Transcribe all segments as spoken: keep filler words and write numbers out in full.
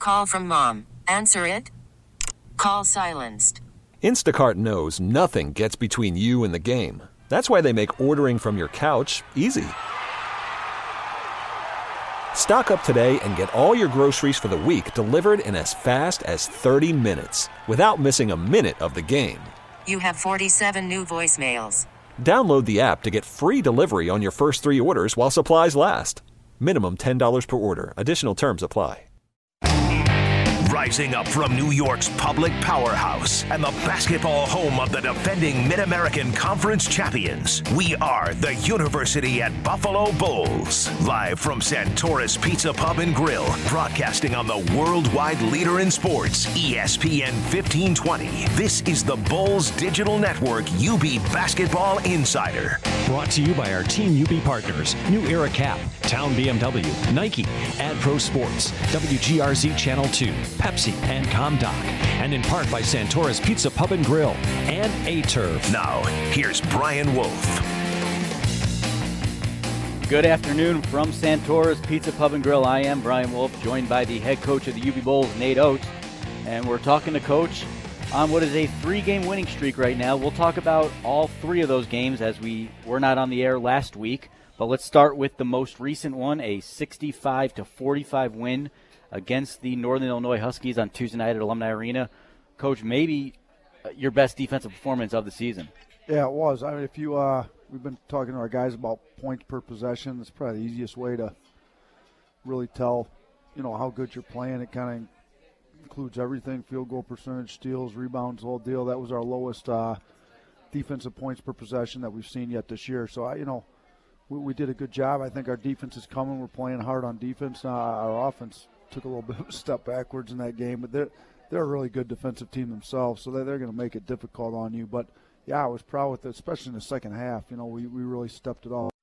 Call from mom. Answer it. Call silenced. Instacart knows nothing gets between you and the game. That's why they make ordering from your couch easy. Stock up today and get all your groceries for the week delivered in as fast as thirty minutes without missing a minute of the game. You have forty-seven new voicemails. Download the app to get free delivery on your first three orders while supplies last. Minimum ten dollars per order. Additional terms apply. Rising up from New York's public powerhouse and the basketball home of the defending Mid-American Conference champions, we are the University at Buffalo Bulls. Live from Santoris Pizza Pub and Grill, broadcasting on the worldwide leader in sports, E S P N fifteen twenty. This is the Bulls Digital Network U B Basketball Insider. Brought to you by our Team U B partners, New Era Cap, Town B M W, Nike, AdPro Sports, W G R Z Channel two, Pepsi, and ComDoc. And in part by Santoris Pizza Pub and Grill and A-Turf. Now, here's Brian Wolf. Good afternoon from Santoris Pizza Pub and Grill. I am Brian Wolf, joined by the head coach of the U B Bulls, Nate Oates. And we're talking to Coach on what is a three-game winning streak right now. We'll talk about all three of those games as we were not on the air last week. But let's start with the most recent one, a sixty-five to forty-five win against the Northern Illinois Huskies on Tuesday night at Alumni Arena. Coach, maybe your best defensive performance of the season. Yeah, it was. I mean, if you, uh, we've been talking to our guys about points per possession. It's probably the easiest way to really tell, you know, how good you're playing. It kind of includes everything: field goal percentage, steals, rebounds, the whole deal. That was our lowest uh, defensive points per possession that we've seen yet this year. So, I, you know, we, we did a good job. I think our defense is coming. We're playing hard on defense. Uh, our offense took a little bit of a step backwards in that game, but they're they're a really good defensive team themselves, so they're, they're going to make it difficult on you. But yeah, I was proud with it, especially in the second half. You know, we, we really stepped it up.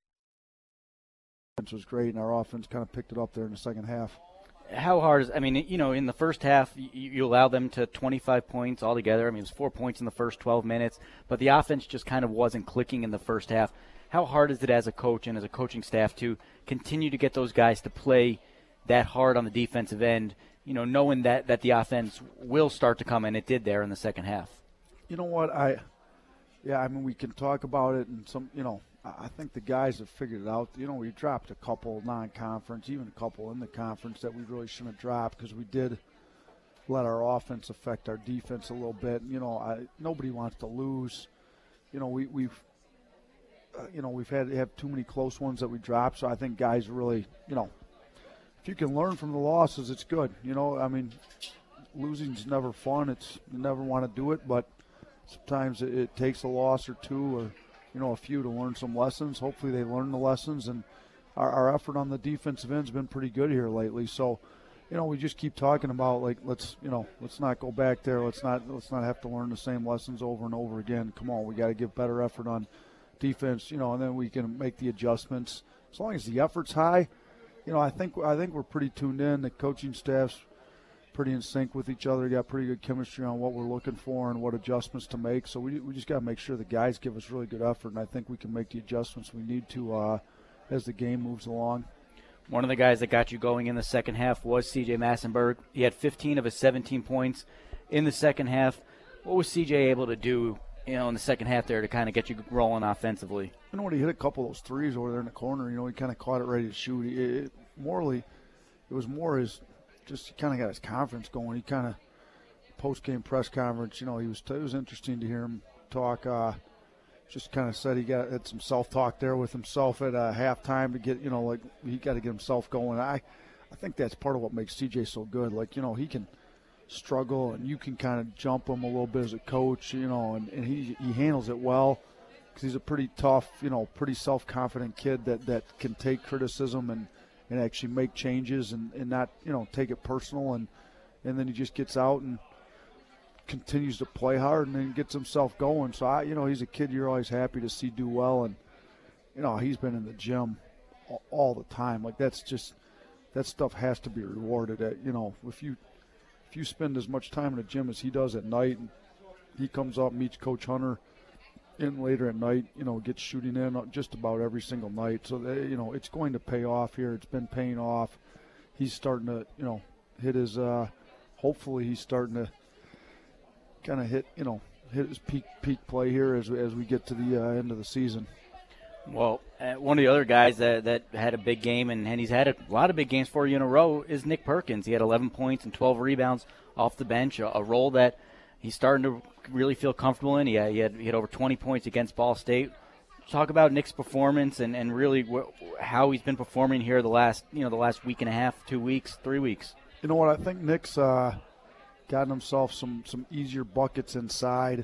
Defense was great, and our offense kind of picked it up there in the second half. How hard is? I mean, you know, in the first half, you, you allowed them to twenty-five points altogether. I mean, it was four points in the first twelve minutes, but the offense just kind of wasn't clicking in the first half. How hard is it as a coach and as a coaching staff to continue to get those guys to play that hard on the defensive end, you know, knowing that, that the offense will start to come, and it did there in the second half? You know what, I, yeah, I mean, we can talk about it, and some, you know, I think the guys have figured it out. You know, we dropped a couple non-conference, even a couple in the conference that we really shouldn't have dropped because we did let our offense affect our defense a little bit. You know, I, nobody wants to lose. You know, we, we've, uh, you know, we've had have too many close ones that we dropped, so I think guys really, you know, if you can learn from the losses, it's good. You know, I mean, losing's never fun. It's you never want to do it, but sometimes it, it takes a loss or two or, you know, a few to learn some lessons. Hopefully they learn the lessons, and our, our effort on the defensive end has been pretty good here lately. So, you know, we just keep talking about, like, let's, you know, let's not go back there. Let's not let's not have to learn the same lessons over and over again. Come on, we got to give better effort on defense, you know, and then we can make the adjustments. As long as the effort's high, you know, I think I think we're pretty tuned in. The coaching staff's pretty in sync with each other. We got pretty good chemistry on what we're looking for and what adjustments to make. So we we just got to make sure the guys give us really good effort, and I think we can make the adjustments we need to uh, as the game moves along. One of the guys that got you going in the second half was C J Massenberg. He had fifteen of his seventeen points in the second half. What was C J able to do, you know, in the second half there to kind of get you rolling offensively? You know what, he hit a couple of those threes over there in the corner. You know, he kind of caught it ready to shoot. He, it, morally, it was more his, just he kind of got his confidence going. He kind of, post-game press conference, you know, he was it was interesting to hear him talk. Uh, just kind of said he got had some self-talk there with himself at uh, halftime to get, you know, like he got to get himself going. I, I think that's part of what makes C J so good. Like, you know, he can struggle and you can kind of jump him a little bit as a coach, you know, and, and he, he handles it well because he's a pretty tough, you know, pretty self-confident kid that, that can take criticism and, and actually make changes and, and not, you know, take it personal. And, and then he just gets out and continues to play hard and then gets himself going. So, I, you know, he's a kid you're always happy to see do well. And, you know, he's been in the gym all, all the time. Like, that's just – that stuff has to be rewarded. At, you know, if you if you spend as much time in the gym as he does at night, and he comes up, meets Coach Hunter in later at night, you know, gets shooting in just about every single night. So, they, you know, it's going to pay off here. It's been paying off. He's starting to, you know, hit his. Uh, hopefully, he's starting to kind of hit, you know, hit his peak peak play here as as we get to the uh, end of the season. Well, uh, one of the other guys that, that had a big game, and, and he's had a lot of big games for you in a row, is Nick Perkins. He had eleven points and twelve rebounds off the bench, a, a role that he's starting to really feel comfortable in. He had, he had, he had over twenty points against Ball State. Talk about Nick's performance and, and really wh- how he's been performing here the last, you know, the last week and a half, two weeks, three weeks. You know what? I think Nick's uh, gotten himself some, some easier buckets inside.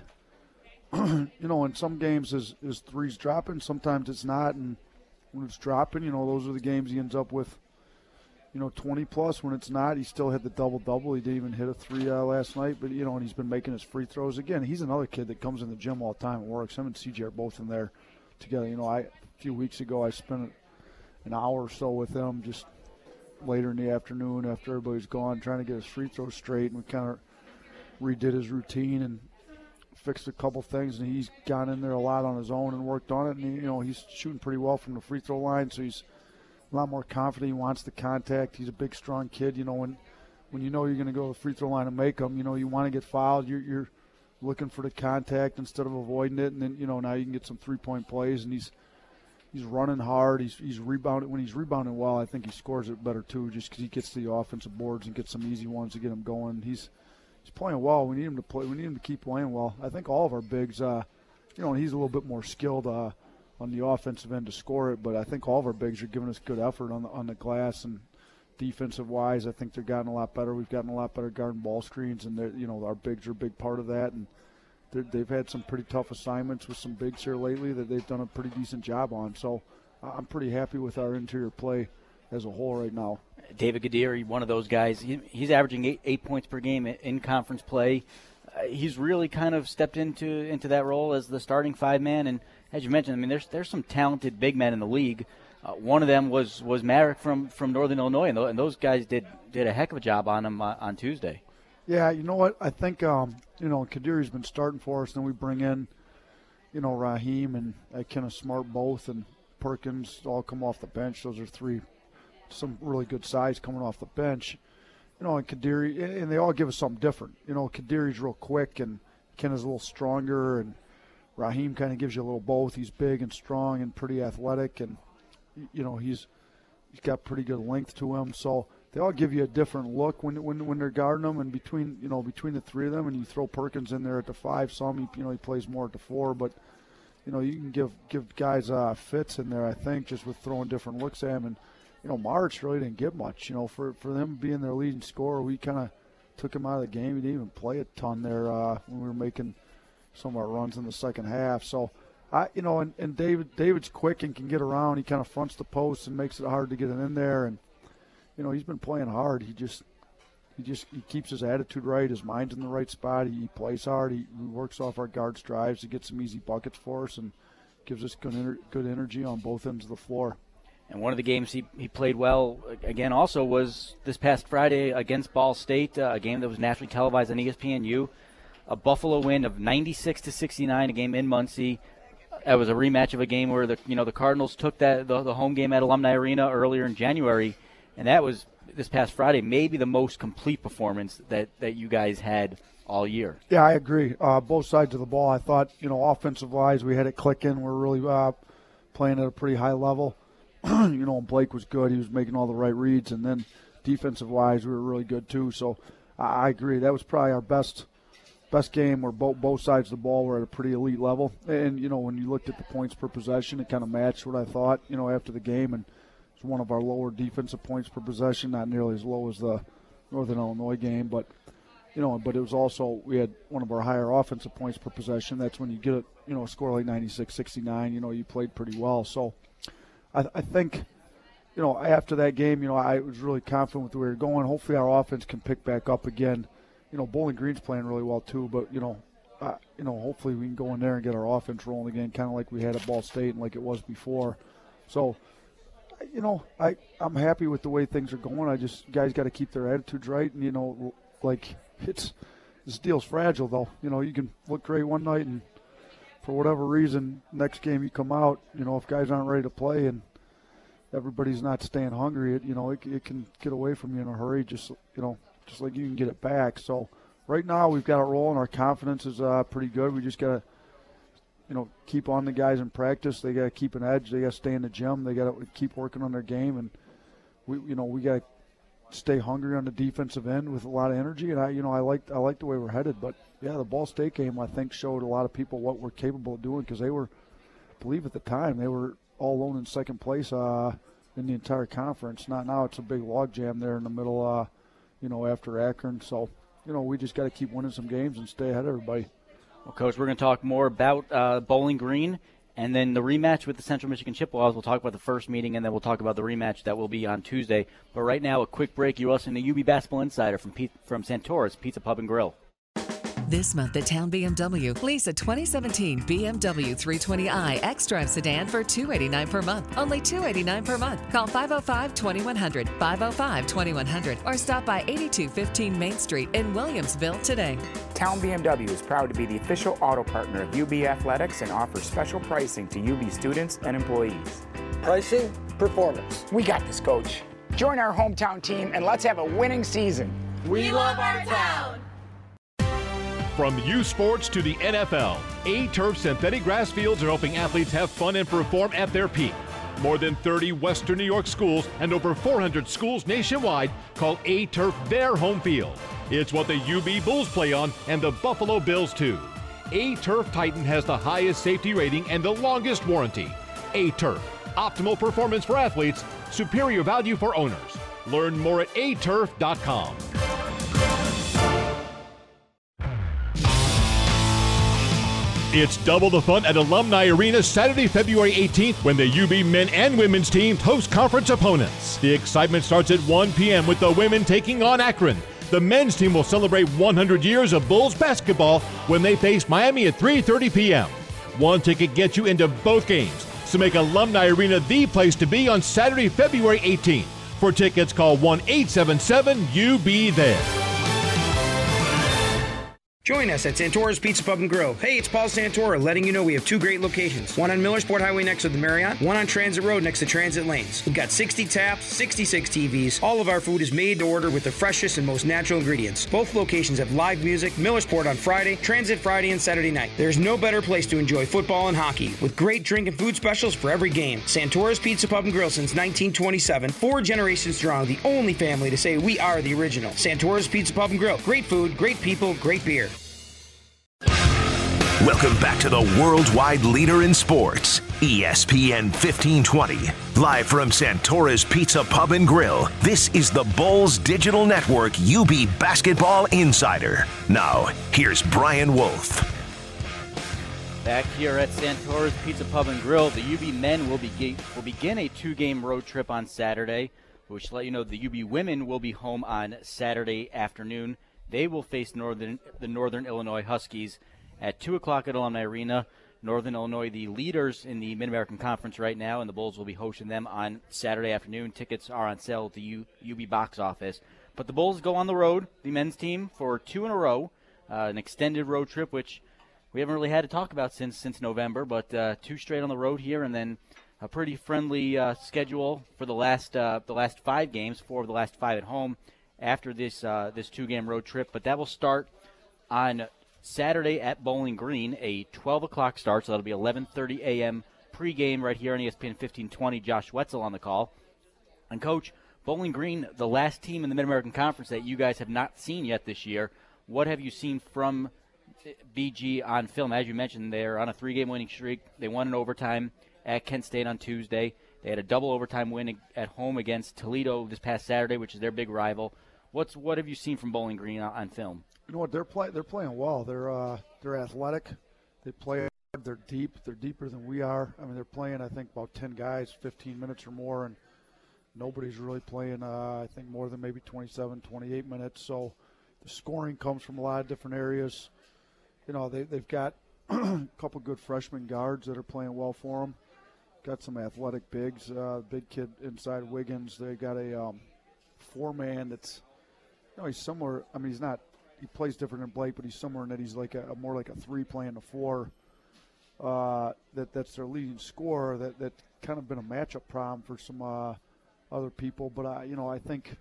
You know, in some games his, his three's dropping, sometimes it's not, and when it's dropping, you know, those are the games he ends up with, you know, twenty plus. When it's not, he still had the double-double. He didn't even hit a three uh, last night, but, you know, and he's been making his free throws. Again, he's another kid that comes in the gym all the time and works. Him and C J are both in there together. You know, I a few weeks ago I spent an hour or so with him just later in the afternoon after everybody's gone trying to get his free throws straight, and we kind of redid his routine and fixed a couple things, and he's gone in there a lot on his own and worked on it, and, he, you know, he's shooting pretty well from the free throw line, so he's a lot more confident. He wants the contact. He's a big, strong kid. You know, when when you know you're going to go to the free throw line and make them, you know, you want to get fouled. You're, you're looking for the contact instead of avoiding it, and then, you know, now you can get some three-point plays, and he's he's running hard. He's he's rebounding. When he's rebounding well, I think he scores it better too, just because he gets to the offensive boards and gets some easy ones to get him going. He's He's playing well. We need him to play. We need him to keep playing well. I think all of our bigs, uh, you know, he's a little bit more skilled uh, on the offensive end to score it. But I think all of our bigs are giving us good effort on the on the glass, and defensive wise, I think they're gotten a lot better. We've gotten a lot better guarding ball screens, and you know, our bigs are a big part of that. And they've had some pretty tough assignments with some bigs here lately that they've done a pretty decent job on. So I'm pretty happy with our interior play as a whole right now. David Gadiri, one of those guys, he, he's averaging eight, eight points per game in conference play. Uh, he's really kind of stepped into into that role as the starting five-man. And as you mentioned, I mean, there's there's some talented big men in the league. Uh, one of them was was Marek from, from Northern Illinois, and, th- and those guys did, did a heck of a job on him uh, on Tuesday. Yeah, you know what? I think, um, you know, Kadiri's been starting for us, and then we bring in, you know, Raheem and uh, Kenneth Smart both, and Perkins all come off the bench. Those are three some really good size coming off the bench, you know, and Kadiri, and they all give us something different. You know, Kadiri's real quick, and Ken is a little stronger, and Raheem kind of gives you a little both. He's big and strong and pretty athletic, and, you know, he's he's got pretty good length to him. So they all give you a different look when when when they're guarding them, and between, you know, between the three of them, and you throw Perkins in there at the five, some, he, you know, he plays more at the four, but, you know, you can give, give guys uh, fits in there, I think, just with throwing different looks at him. And, you know, March really didn't get much. You know, for, for them being their leading scorer, we kind of took him out of the game. He didn't even play a ton there uh, when we were making some of our runs in the second half. So, I, you know, and, and David David's quick and can get around. He kind of fronts the post and makes it hard to get it in there. And, you know, he's been playing hard. He just he just he keeps his attitude right. His mind's in the right spot. He, he plays hard. He, he works off our guards' drives to get some easy buckets for us and gives us good ener- good energy on both ends of the floor. And one of the games he, he played well, again, also was this past Friday against Ball State, uh, a game that was nationally televised on E S P N U. A Buffalo win of ninety-six to sixty-nine, a game in Muncie. It was a rematch of a game where the you know the Cardinals took that the, the home game at Alumni Arena earlier in January, and that was this past Friday maybe the most complete performance that, that you guys had all year. Yeah, I agree. Uh, both sides of the ball. I thought, you know, offensive-wise, we had it clicking. We're really uh, playing at a pretty high level. You know, Blake was good. He was making all the right reads. And then defensive-wise, we were really good too. So I, I agree. That was probably our best best game where both both sides of the ball were at a pretty elite level. And, you know, when you looked at the points per possession, it kind of matched what I thought, you know, after the game. And it's one of our lower defensive points per possession, not nearly as low as the Northern Illinois game. But, you know, but it was also, we had one of our higher offensive points per possession. That's when you get a, you know, a score like ninety-six sixty-nine, you know, you played pretty well. So I, I think, you know, after that game, you know, I was really confident with where we were going. Hopefully our offense can pick back up again. You know, Bowling Green's playing really well too, but, you know, uh, you know, hopefully we can go in there and get our offense rolling again, kind of like we had at Ball State and like it was before. So, you know, I, I'm happy with the way things are going. I just, guys got to keep their attitudes right. And, you know, like, it's, this deal's fragile, though. You know, you can look great one night and for whatever reason, next game you come out, you know, if guys aren't ready to play and, everybody's not staying hungry, it, you know, it, it can get away from you in a hurry, just, you know, just like you can get it back. So right now we've got it rolling. Our confidence is uh, pretty good. We just got to, you know, keep on the guys in practice. They got to keep an edge. They got to stay in the gym. They got to keep working on their game. And, we, you know, we got to stay hungry on the defensive end with a lot of energy. And, I, you know, I like I like the way we're headed. But, yeah, the Ball State game, I think, showed a lot of people what we're capable of doing because they were, I believe at the time, they were all alone in second place uh, in the entire conference. Not now. It's a big logjam there in the middle, uh, you know, after Akron. So, you know, we just got to keep winning some games and stay ahead of everybody. Well, Coach, we're going to talk more about uh, Bowling Green and then the rematch with the Central Michigan Chippewas. We'll talk about the first meeting, and then we'll talk about the rematch that will be on Tuesday. But right now, a quick break. You're listening to U B Basketball Insider from P- from Santora's Pizza Pub and Grill. This month at Town B M W, lease a twenty seventeen B M W three twenty i X-Drive sedan for two hundred eighty-nine dollars per month. Only two hundred eighty-nine dollars per month. Call five oh five, two one hundred, five oh five, two one hundred, or stop by eighty-two fifteen Main Street in Williamsville today. Town B M W is proud to be the official auto partner of U B Athletics and offers special pricing to U B students and employees. Pricing, performance. We got this, Coach. Join our hometown team and let's have a winning season. We love our town. From U Sports to the N F L, A-Turf synthetic grass fields are helping athletes have fun and perform at their peak. More than thirty Western New York schools and over four hundred schools nationwide call A-Turf their home field. It's what the U B Bulls play on and the Buffalo Bills too. A-Turf Titan has the highest safety rating and the longest warranty. A-Turf, optimal performance for athletes, superior value for owners. Learn more at a turf dot com. It's double the fun at Alumni Arena Saturday, February eighteenth when the U B men and women's teams host conference opponents. The excitement starts at one p.m. with the women taking on Akron. The men's team will celebrate one hundred years of Bulls basketball when they face Miami at three thirty p.m. One ticket gets you into both games, so make Alumni Arena the place to be on Saturday, February eighteenth. For tickets, call one eight seven seven U B there. Join us at Santora's Pizza Pub and Grill. Hey, it's Paul Santora letting you know we have two great locations. One on Millersport Highway next to the Marriott, one on Transit Road next to Transit Lanes. We've got sixty taps, sixty-six T Vs. All of our food is made to order with the freshest and most natural ingredients. Both locations have live music, Millersport on Friday, Transit Friday and Saturday night. There's no better place to enjoy football and hockey with great drink and food specials for every game. Santora's Pizza Pub and Grill since nineteen twenty-seven. Four generations strong, the only family to say we are the original. Santora's Pizza Pub and Grill. Great food, great people, great beer. Welcome back to the worldwide leader in sports, E S P N fifteen twenty. Live from Santora's Pizza Pub and Grill, this is the Bulls Digital Network U B Basketball Insider. Now, here's Brian Wolf. Back here at Santora's Pizza Pub and Grill, the U B men will begin, will begin a two-game road trip on Saturday, which let you know the U B women will be home on Saturday afternoon. They will face Northern the Northern Illinois Huskies at two o'clock at Alumni Arena. Northern Illinois, the leaders in the Mid-American Conference right now, and the Bulls will be hosting them on Saturday afternoon. Tickets are on sale at the U- UB box office. But the Bulls go on the road, the men's team, for two in a row, uh, an extended road trip, which we haven't really had to talk about since since November, but uh, two straight on the road here, and then a pretty friendly uh, schedule for the last uh, the last five games, four of the last five at home after this uh, this two-game road trip. But that will start on Saturday at Bowling Green, a twelve o'clock start, so that'll be eleven thirty a.m. pregame right here on E S P N fifteen twenty. Josh Wetzel on the call. And, Coach, Bowling Green, the last team in the Mid-American Conference that you guys have not seen yet this year. What have you seen from B G on film? As you mentioned, they're on a three-game winning streak. They won in overtime at Kent State on Tuesday. They had a double overtime win at home against Toledo this past Saturday, which is their big rival. What's What have you seen from Bowling Green on, on film? You know what, they're play they're playing well. They're uh, they're athletic. They play hard. They're deep. They're deeper than we are. I mean, they're playing I think about ten guys, fifteen minutes or more, and nobody's really playing. Uh, I think more than maybe twenty-seven, twenty-eight minutes. So the scoring comes from a lot of different areas. You know, they they've got a couple good freshman guards that are playing well for them. Got some athletic bigs. Uh, big kid inside Wiggins. They got a um, four man that's. You know, he's somewhere. I mean, he's not. He plays different than Blake, but he's somewhere in that he's like a, a more like a three playing the four. Uh, that that's their leading scorer. That that kind of been a matchup problem for some uh, other people. But, uh, you know, I think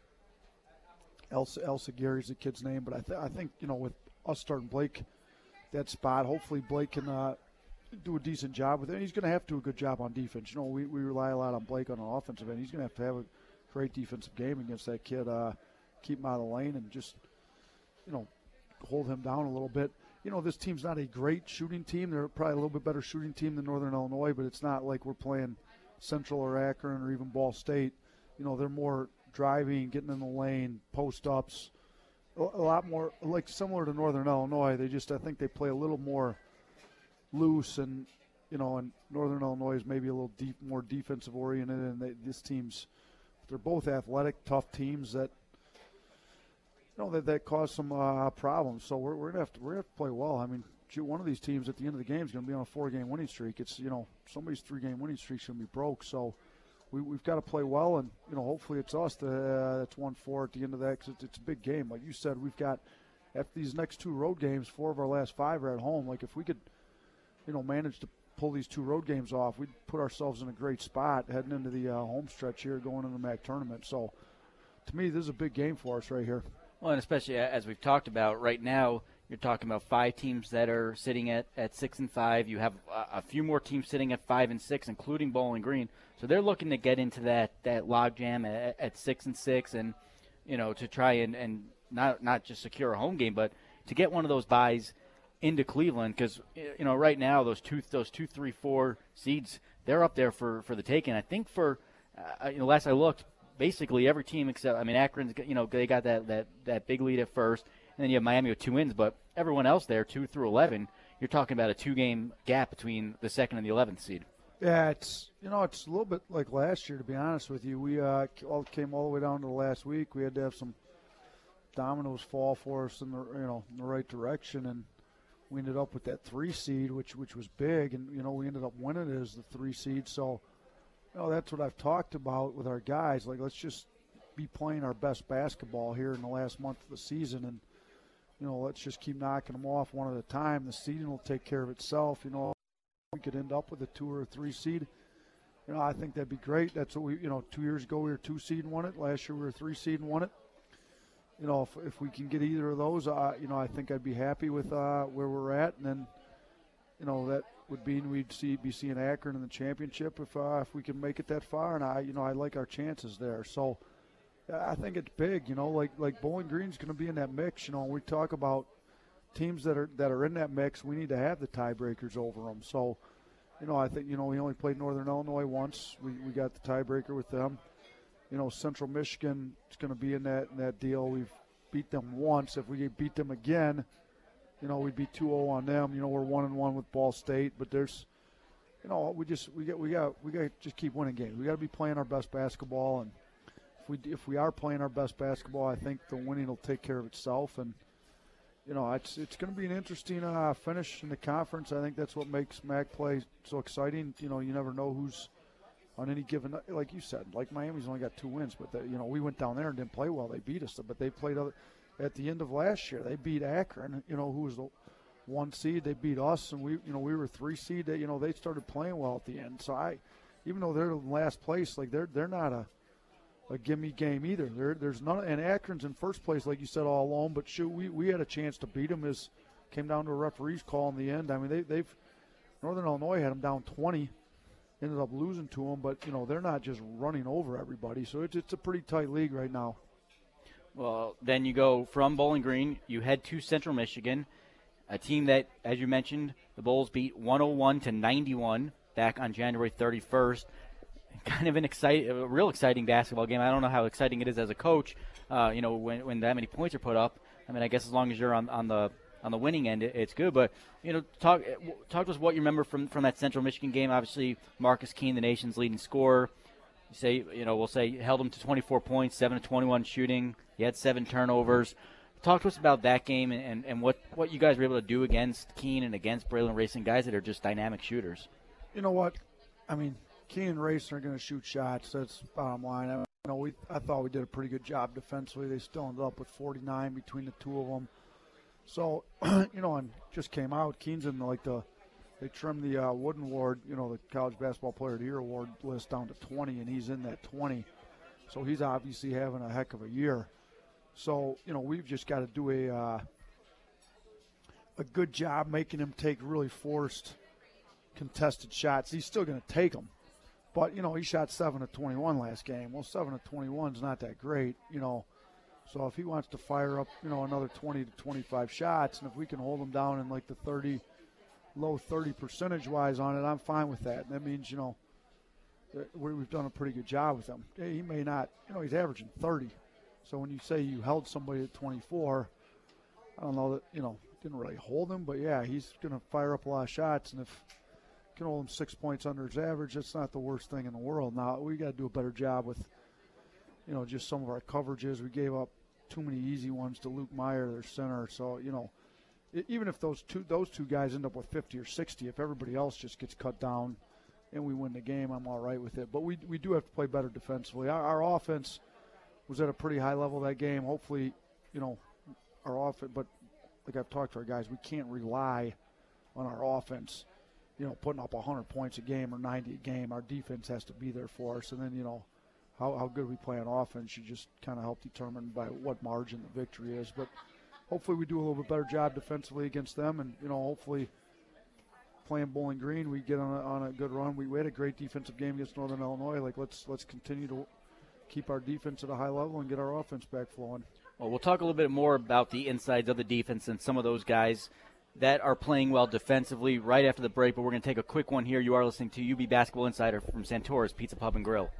Elsa, Elsa Gary's the kid's name. But I, th- I think, you know, with us starting Blake that spot, hopefully Blake can uh, do a decent job with it. And he's going to have to do a good job on defense. You know, we, we rely a lot on Blake on the offensive end. He's going to have to have a great defensive game against that kid, uh, keep him out of the lane and just, you know, hold him down a little bit. You know, this team's not a great shooting team. They're probably a little bit better shooting team than Northern Illinois, but it's not like we're playing Central or Akron or even Ball State. You know, they're more driving, getting in the lane, post-ups, a lot more, like similar to Northern Illinois. They just, I think they play a little more loose, and, you know, and Northern Illinois is maybe a little deep, more defensive-oriented, and they, this team's, they're both athletic, tough teams that, you know, that, that cause some uh, problems. So we're, we're going to have to we're gonna have to play well. I mean, one of these teams at the end of the game is going to be on a four-game winning streak. It's, you know, somebody's three-game winning streak is going to be broke. So we, we've got to play well, and, you know, hopefully it's us that, uh, that's one four at the end of that, because it's, it's a big game. Like you said, we've got, after these next two road games, four of our last five are at home. Like if we could, you know, manage to pull these two road games off, we'd put ourselves in a great spot heading into the uh, home stretch here going into the M A C tournament. So to me, this is a big game for us right here. Well, and especially as we've talked about right now, you're talking about five teams that are sitting at, at six and five. You have a, a few more teams sitting at five and six, including Bowling Green. So they're looking to get into that that logjam at, at six and six, and you know, to try and, and not not just secure a home game, but to get one of those buys into Cleveland, because you know right now those two those two three four seeds, they're up there for, for the taking. I think for uh, you know last I looked, basically every team except, I mean, Akron's, you know, they got that, that, that big lead at first, and then you have Miami with two wins, but everyone else there, two through eleven, you're talking about a two-game gap between the second and the eleventh seed. Yeah, it's, you know, it's a little bit like last year, to be honest with you. We uh, all came all the way down to the last week. We had to have some dominoes fall for us in the, you know, in the right direction, and we ended up with that three seed, which which was big, and, you know, we ended up winning it as the three seed, so you know, that's what I've talked about with our guys. Like, let's just be playing our best basketball here in the last month of the season, and, you know, let's just keep knocking them off one at a time. The seeding will take care of itself. You know, we could end up with a two or a three seed. You know, I think that'd be great. That's what we, you know, two years ago we were two seed and won it. Last year we were three seed and won it. You know, if, if we can get either of those, uh, you know, I think I'd be happy with uh, where we're at, and then, you know, that would mean we'd see be seeing Akron in the championship if uh, if we can make it that far, and I you know I like our chances there. So I think it's big, you know, like like Bowling Green's going to be in that mix. You know, we talk about teams that are that are in that mix. We need to have the tiebreakers over them. So, you know, I think you know we only played Northern Illinois once. We we got the tiebreaker with them. You know, Central Michigan is going to be in that in that deal. We've beat them once. If we beat them again, you know, we'd be two oh on them. You know, we're one and one with Ball State, but there's, you know, we just we got we got we got to just keep winning games. We got to be playing our best basketball, and if we if we are playing our best basketball, I think the winning will take care of itself. And you know, it's it's going to be an interesting uh, finish in the conference. I think that's what makes M A C play so exciting. You know, you never know who's on any given, like you said, like Miami's only got two wins, but they, you know, we went down there and didn't play well. They beat us, but they played other. At the end of last year, they beat Akron, you know, who was the one seed. They beat us, and we, you know, we were three seed. They, you know, they started playing well at the end. So I, even though they're in last place, like they're they're not a a gimme game either. There there's none, and Akron's in first place, like you said, all alone. But shoot, we we had a chance to beat them. As came down to a referee's call in the end. I mean, they they've Northern Illinois had them down twenty, ended up losing to them. But you know, they're not just running over everybody. So it's it's a pretty tight league right now. Well, then you go from Bowling Green, you head to Central Michigan, a team that, as you mentioned, the Bulls beat one oh one to ninety-one back on January thirty-first. Kind of an exciting, a real exciting basketball game. I don't know how exciting it is as a coach, uh, you know, when when that many points are put up. I mean, I guess as long as you're on, on the on the winning end, it, it's good. But you know, talk talk to us what you remember from from that Central Michigan game. Obviously, Marcus Keene, the nation's leading scorer. You say, you know, we'll say held him to twenty-four points, seven to twenty-one shooting. He had seven turnovers. Talk to us about that game and, and, and what, what you guys were able to do against Keene and against Braylon Racing, guys that are just dynamic shooters. You know what? I mean, Keene and Racing are going to shoot shots. That's bottom line. I, you know, we I thought we did a pretty good job defensively. They still ended up with forty-nine between the two of them. So, you know, and just came out. Keene's in like the they trimmed the uh, Wooden Award, you know, the College Basketball Player of the Year award list down to twenty, and he's in that twenty. So he's obviously having a heck of a year. So, you know, we've just got to do a uh, a good job making him take really forced, contested shots. He's still going to take them. But, you know, he shot seven of twenty-one last game. Well, seven of twenty-one is not that great, you know. So if he wants to fire up, you know, another twenty to twenty-five shots, and if we can hold him down in like the thirty, low thirty percentage-wise on it, I'm fine with that. And that means, you know, that we've done a pretty good job with him. He may not, you know, he's averaging thirty. So when you say you held somebody at twenty-four, I don't know that, you know, didn't really hold him, but yeah, he's going to fire up a lot of shots, and if you can hold him six points under his average, that's not the worst thing in the world. Now, we got to do a better job with, you know, just some of our coverages. We gave up too many easy ones to Luke Meyer, their center. So, you know, it, even if those two those two guys end up with fifty or sixty, if everybody else just gets cut down and we win the game, I'm all right with it. But we we do have to play better defensively. Our, our offense was at a pretty high level that game. Hopefully, you know, our offense, but like I've talked to our guys, we can't rely on our offense, you know, putting up one hundred points a game or ninety a game. Our defense has to be there for us. And then, you know, how, how good we play on offense should just kind of help determine by what margin the victory is. But hopefully we do a little bit better job defensively against them. And, you know, hopefully playing Bowling Green, we get on a, on a good run. We, we had a great defensive game against Northern Illinois. Like, let's let's continue to keep our defense at a high level and get our offense back flowing. Well, we'll talk a little bit more about the insides of the defense and some of those guys that are playing well defensively right after the break, but we're going to take a quick one here. You are listening to U B Basketball Insider from Santora's Pizza Pub and Grill.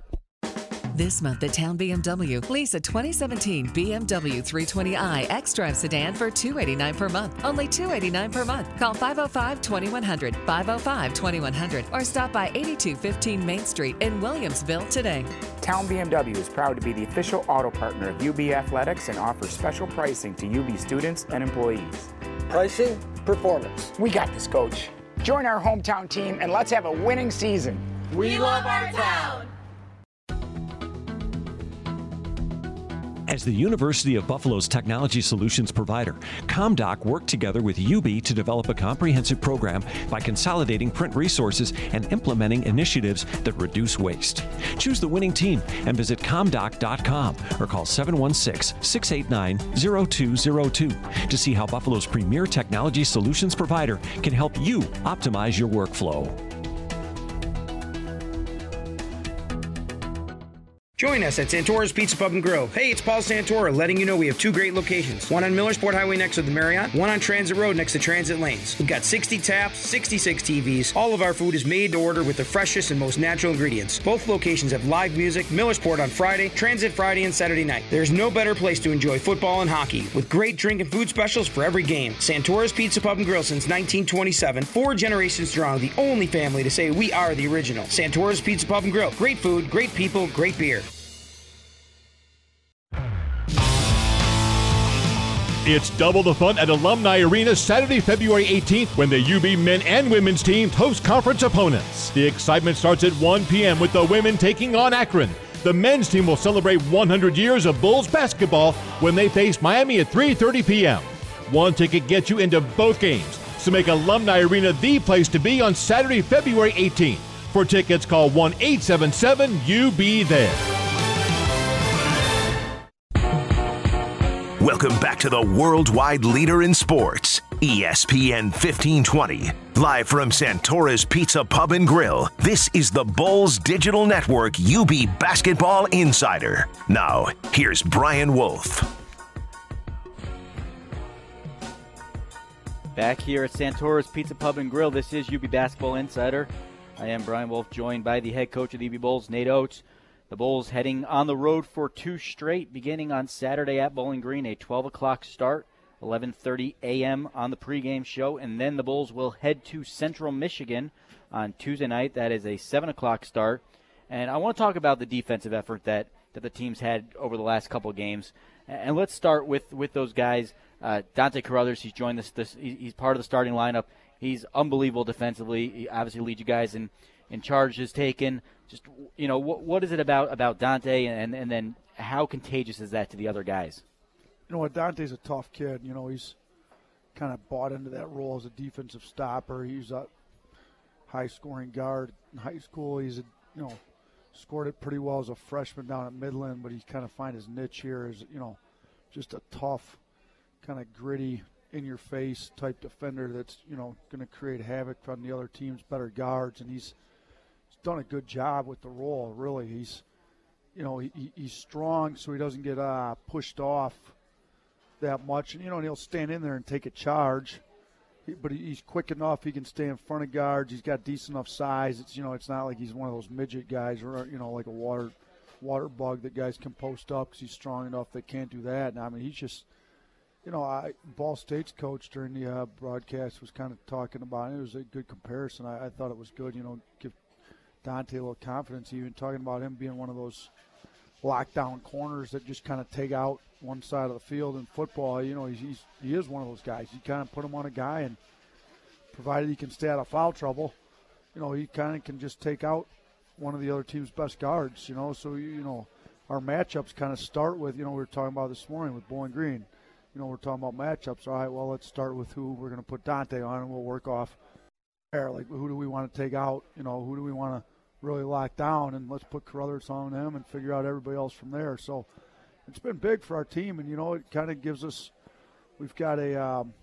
This month at Town B M W, lease a twenty seventeen B M W three twenty i X-Drive sedan for two hundred eighty-nine dollars per month. Only two hundred eighty-nine dollars per month. Call five oh five, two one hundred, five oh five, two one hundred, or stop by eighty-two fifteen Main Street in Williamsville today. Town B M W is proud to be the official auto partner of U B Athletics and offers special pricing to U B students and employees. Pricing, performance. We got this, Coach. Join our hometown team and let's have a winning season. We love our town. As the University of Buffalo's technology solutions provider, ComDoc worked together with U B to develop a comprehensive program by consolidating print resources and implementing initiatives that reduce waste. Choose the winning team and visit comdoc dot com or call seven one six, six eight nine, zero two zero two to see how Buffalo's premier technology solutions provider can help you optimize your workflow. Join us at Santora's Pizza Pub and Grill. Hey, it's Paul Santora letting you know we have two great locations. One on Millersport Highway next to the Marriott, one on Transit Road next to Transit Lanes. We've got sixty taps, sixty-six T Vs. All of our food is made to order with the freshest and most natural ingredients. Both locations have live music, Millersport on Friday, Transit Friday and Saturday night. There's no better place to enjoy football and hockey with great drink and food specials for every game. Santora's Pizza Pub and Grill since nineteen twenty-seven, four generations strong, the only family to say we are the original. Santora's Pizza Pub and Grill. Great food, great people, great beer. It's double the fun at Alumni Arena Saturday, February eighteenth when the U B men and women's teams host conference opponents. The excitement starts at one p.m. with the women taking on Akron. The men's team will celebrate one hundred years of Bulls basketball when they face Miami at three thirty p.m. One ticket gets you into both games, so make Alumni Arena the place to be on Saturday, February eighteenth. For tickets, call one eight seven seven U B there. Welcome back to the worldwide leader in sports, E S P N fifteen twenty. Live from Santora's Pizza Pub and Grill, this is the Bulls Digital Network U B Basketball Insider. Now, here's Brian Wolf. Back here at Santora's Pizza Pub and Grill, this is U B Basketball Insider. I am Brian Wolf, joined by the head coach of the U B Bulls, Nate Oates. The Bulls heading on the road for two straight, beginning on Saturday at Bowling Green, a twelve o'clock start, eleven thirty a.m. on the pregame show, and then the Bulls will head to Central Michigan on Tuesday night. That is a seven o'clock start. And I want to talk about the defensive effort that, that the team's had over the last couple of games. And let's start with, with those guys. Uh, Dante Carruthers, he's joined this, this. He's part of the starting lineup. He's unbelievable defensively. He obviously leads you guys in, in charges taken. Just, you know, what what is it about, about Dante, and, and then how contagious is that to the other guys? You know what, Dante's a tough kid. You know, he's kind of bought into that role as a defensive stopper. He's a, high-scoring guard in high school. He's, a, you know, scored it pretty well as a freshman down at Midland, but he's kind of find his niche here as, you know, just a tough, kind of gritty, in-your-face type defender that's, you know, going to create havoc on the other team's better guards. And he's, he's done a good job with the role, really. He's, you know, he, he's strong, so he doesn't get uh, pushed off that much. And, you know, and he'll stand in there and take a charge. He, but he's quick enough. He can stay in front of guards. He's got decent enough size. It's, you know, it's not like he's one of those midget guys or, you know, like a water water bug that guys can post up because he's strong enough they can't do that. And, I mean, he's just, you know, I, Ball State's coach during the uh, broadcast was kind of talking about it. It was a good comparison. I, I thought it was good, you know, give Dante a little confidence, even talking about him being one of those lockdown corners that just kind of take out one side of the field in football. You know, he's, he's he is one of those guys. You kind of put him on a guy, and provided he can stay out of foul trouble, you know, he kind of can just take out one of the other team's best guards, you know. So, you know, our matchups kind of start with, you know, we were talking about this morning with Bowling Green. You know, we're talking about matchups. All right, well, let's start with who we're going to put Dante on, and we'll work off there. Like, who do we want to take out? You know, who do we want to really lock down, and let's put Carruthers on him and figure out everybody else from there. So it's been big for our team, and, you know, it kind of gives us – we've got a um,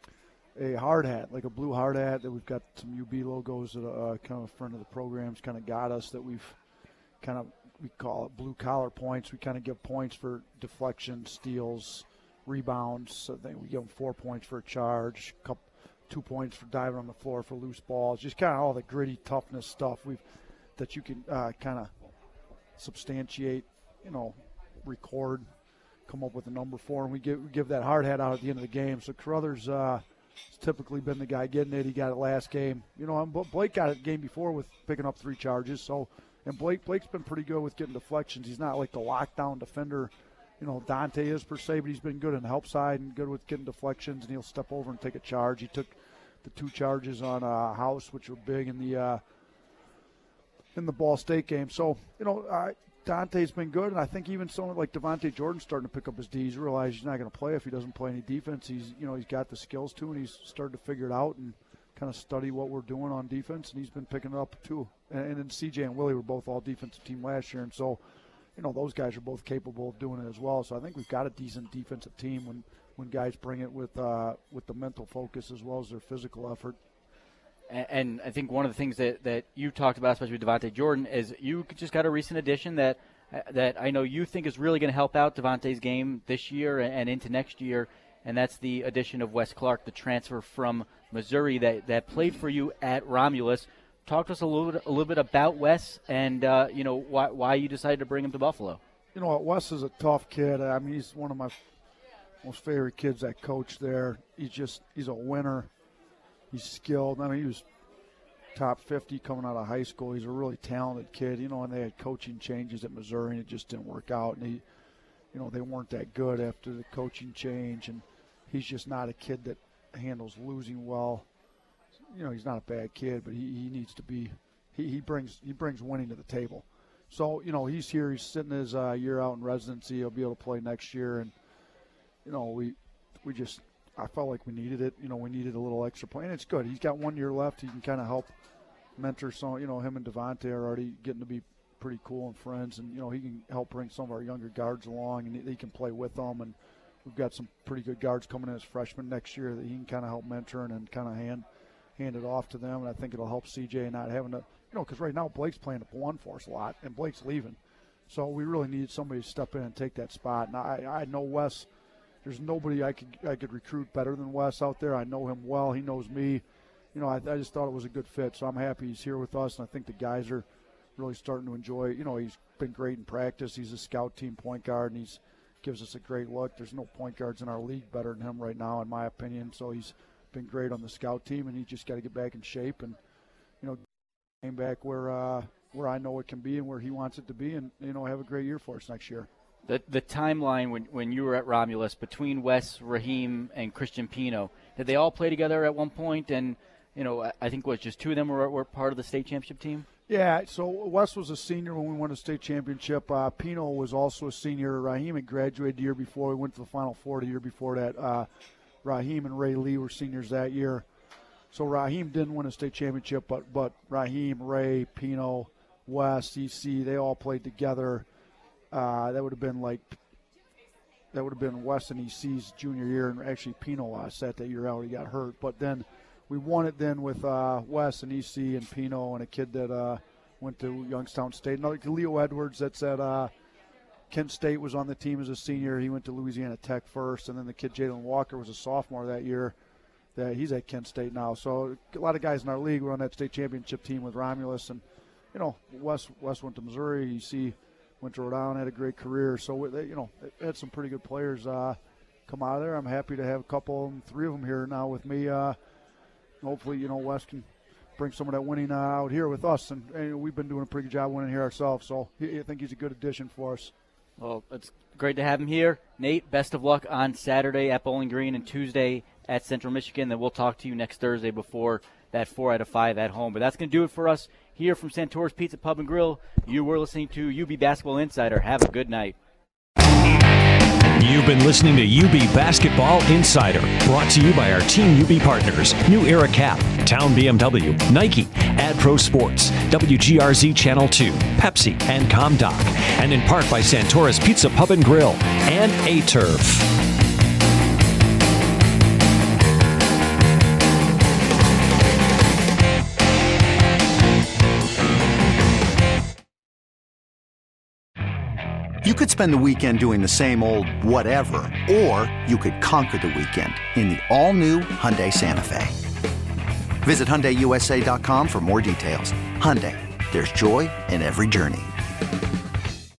a hard hat, like a blue hard hat that we've got some U B logos that uh, kind of a friend of the program's kind of got us that we've kind of – we call it blue-collar points. We kind of give points for deflections, steals, rebounds. So I think we give them four points for a charge, couple, two points for diving on the floor for loose balls, just kind of all the gritty toughness stuff we've – that you can uh, kind of substantiate, you know, record, come up with a number for, and we give, we give that hard hat out at the end of the game. So Carruthers uh, has typically been the guy getting it. He got it last game. You know, Blake got it the game before with picking up three charges. So, and Blake Blake's been pretty good with getting deflections. He's not like the lockdown defender, you know, Dante is per se, but he's been good on the help side and good with getting deflections, and he'll step over and take a charge. He took the two charges on uh, House, which were big in the uh, – in the Ball State game. So, you know, uh, Dante's been good, and I think even someone like Devontae Jordan's starting to pick up his D. He's realized he's not going to play if he doesn't play any defense. He's, you know, he's got the skills to, and he's started to figure it out and kind of study what we're doing on defense, and he's been picking it up too. And, and then C J and Willie were both all defensive team last year, and so, you know, those guys are both capable of doing it as well. So I think we've got a decent defensive team when, when guys bring it with uh, with the mental focus as well as their physical effort. And I think one of the things that, that you talked about, especially with Devontae Jordan, is you just got a recent addition that that I know you think is really going to help out Devontae's game this year and into next year, and that's the addition of Wes Clark, the transfer from Missouri that, that played for you at Romulus. Talk to us a little bit, a little bit about Wes and, uh, you know, why, why you decided to bring him to Buffalo. You know what, Wes is a tough kid. I mean, he's one of my most favorite kids I coach there. He's just – he's a winner. He's skilled. I mean, he was top fifty coming out of high school. He's a really talented kid, you know, and they had coaching changes at Missouri, and it just didn't work out. And, he, you know, they weren't that good after the coaching change, and he's just not a kid that handles losing well. You know, he's not a bad kid, but he, he needs to be he, – he brings he brings winning to the table. So, you know, he's here. He's sitting his uh, year out in residency. He'll be able to play next year. And, you know, we we just – I felt like we needed it. You know, we needed a little extra play. And it's good. He's got one year left. He can kind of help mentor some. You know, him and Devontae are already getting to be pretty cool and friends. And, you know, he can help bring some of our younger guards along, and he, he can play with them. And we've got some pretty good guards coming in as freshmen next year that he can kind of help mentor and, and kind of hand hand it off to them. And I think it'll help C J not having to, you know, because right now Blake's playing at one for us a lot, and Blake's leaving. So we really need somebody to step in and take that spot. And I, I know Wes. There's nobody I could I could recruit better than Wes out there. I know him well. He knows me. You know, I, I just thought it was a good fit. So I'm happy he's here with us, and I think the guys are really starting to enjoy it. You know, he's been great in practice. He's a scout team point guard, and he's gives us a great look. There's no point guards in our league better than him right now, in my opinion. So he's been great on the scout team, and he just got to get back in shape and, you know, came back where uh, where I know it can be and where he wants it to be, and, you know, have a great year for us next year. The the timeline when, when you were at Romulus between Wes, Raheem, and Christian Pino, did they all play together at one point? And, you know, I think was just two of them were, were part of the state championship team? Yeah, so Wes was a senior when we won the state championship. Uh, Pino was also a senior. Raheem had graduated the year before. We went to the Final Four the year before that. Uh, Raheem and Ray Lee were seniors that year. So Raheem didn't win a state championship, but but Raheem, Ray, Pino, Wes, E C, they all played together. Uh, that would have been like that would have been Wes and E C's junior year, and actually Pino uh, sat that year out. He got hurt, but then we won it then with uh, Wes and E C and Pino and a kid that uh, went to Youngstown State. Another Leo Edwards that's at uh, Kent State was on the team as a senior. He went to Louisiana Tech first, and then the kid Jalen Walker was a sophomore that year. That he's at Kent State now. So a lot of guys in our league were on that state championship team with Romulus, and you know Wes Wes went to Missouri. You see, went to Rhode Island, had a great career. So they, you know, they had some pretty good players uh, come out of there. I'm happy to have a couple, three of them here now with me. Uh, hopefully, you know, Wes can bring some of that winning uh, out here with us, and, and we've been doing a pretty good job winning here ourselves. So I think he's a good addition for us. Well, it's great to have him here. Nate, best of luck on Saturday at Bowling Green and Tuesday at Central Michigan. Then we'll talk to you next Thursday before that four out of five at home. But that's going to do it for us here from Santora's Pizza Pub and Grill. You were listening to U B Basketball Insider. Have a good night. You've been listening to U B Basketball Insider, brought to you by our Team U B partners, New Era Cap, Town B M W, Nike, Ad Pro Sports, W G R Z Channel two, Pepsi, and ComDoc, and in part by Santora's Pizza Pub and Grill and A-Turf. You could spend the weekend doing the same old whatever, or you could conquer the weekend in the all-new Hyundai Santa Fe. Visit Hyundai U S A dot com for more details. Hyundai, there's joy in every journey.